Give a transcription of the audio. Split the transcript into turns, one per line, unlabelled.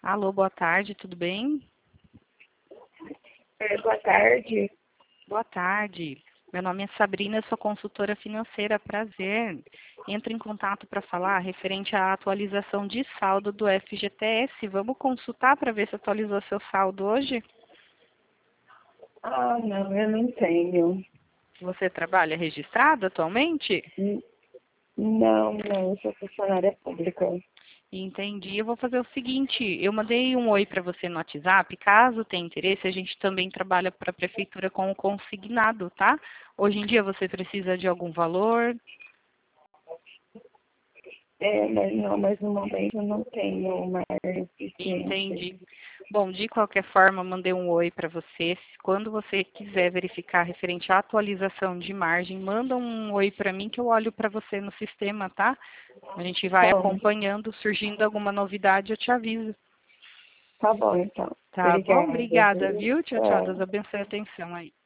Alô, boa tarde, tudo bem?
Boa tarde.
Boa tarde. Meu nome é Sabrina, eu sou consultora financeira, prazer. Entro em contato para falar referente à atualização de saldo do FGTS. Vamos consultar para ver se atualizou seu saldo hoje?
Não, eu não tenho.
Você trabalha registrado atualmente?
Não, eu sou funcionária pública.
Entendi. Eu vou fazer o seguinte, eu mandei um oi para você no WhatsApp. Caso tenha interesse, a gente também trabalha para a prefeitura com o consignado, tá? Hoje em dia você precisa de algum valor?
Mas no momento eu não tenho mais suficiente.
Entendi. Bom, de qualquer forma, mandei um oi para você. Quando você quiser verificar referente à atualização de margem, manda um oi para mim que eu olho para você no sistema, tá? A gente vai
Bom,
acompanhando, surgindo alguma novidade, eu te aviso.
tá bom então.
Tá bom?
Obrigada,
Obrigada,
viu?
viu? Tchau, tchau. Deus
Tchau.
abençoe a atenção aí.